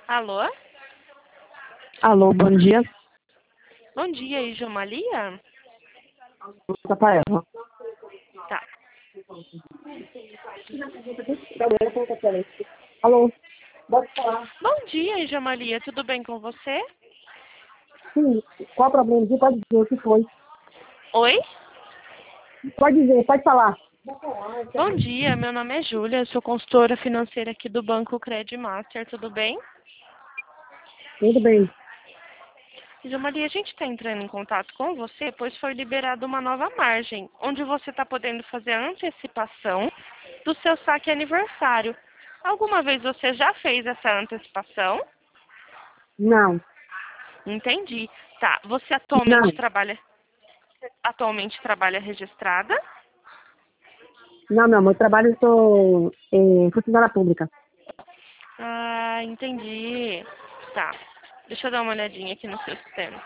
Alô? Alô, bom dia. Bom dia, Ijomalia? Rafael. Tá. Alô, pode falar? Bom dia, Ijomalia. Tudo bem com você? Sim, qual o problema? Você pode dizer o que foi? Oi? Pode dizer, pode falar. Bom dia, meu nome é Júlia, eu sou consultora financeira aqui do Banco Credit Master, tudo bem? Tudo bem. Ijomalia, a gente está entrando em contato com você, pois foi liberada uma nova margem, onde você está podendo fazer a antecipação do seu saque aniversário. Alguma vez você já fez essa antecipação? Não, Entendi. Tá, você não, atualmente trabalha registrada? não, meu amor. Eu trabalho, eu sou funcionária pública. Ah, entendi. Tá. Deixa eu dar uma olhadinha aqui no seu sistema.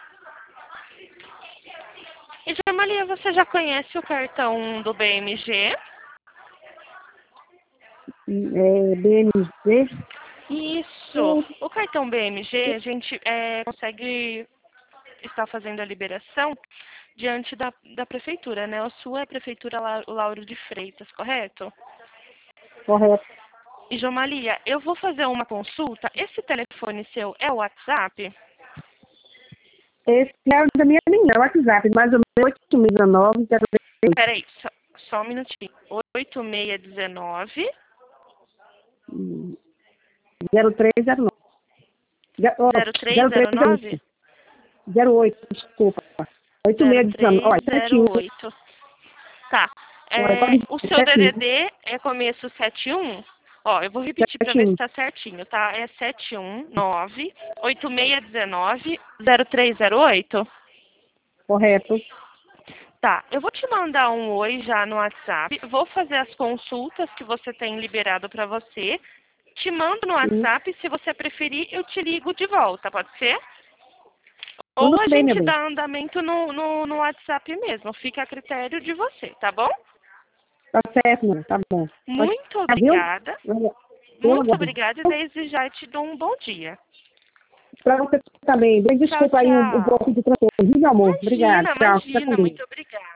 E Jamalia, você já conhece o cartão do BMG? BMG? Isso. O cartão BMG, a gente consegue estar fazendo a liberação diante da prefeitura, né? A sua é a prefeitura Lauro de Freitas, correto? Correto. E Jomalia, eu vou fazer uma consulta. Esse telefone seu é o WhatsApp? Esse é o da minha menina, é o WhatsApp, mais ou menos 819, Peraí, só um minutinho. 8619 0309. 0309 08, desculpa. 8619, olha, certinho. 0308. Tá. Olha, pode O dizer, seu certinho. DDD é começo 71? Ó, eu vou repetir para ver se Certinho, tá certinho, tá? É 719 8619 0308? correto. Tá, eu vou te mandar um oi já no WhatsApp. Vou fazer as consultas que você tem liberado para você. Te mando no Sim. WhatsApp. Se você preferir, eu te ligo de volta, pode ser? Ou Tudo a bem, meu gente bem. dá andamento no WhatsApp mesmo. Fica a critério de você, tá bom? Tá certo, meu. Tá bom. Pode Muito ficar, viu? obrigada. Eu Muito aguardo. obrigada e desde já te dou um bom dia. Pra você também. Tchau, Desculpa aí um tchau. pouco de transtorno, viu, meu amor? Obrigado. Imagina, Tchau. Fica com imagina. Deus. Muito obrigada.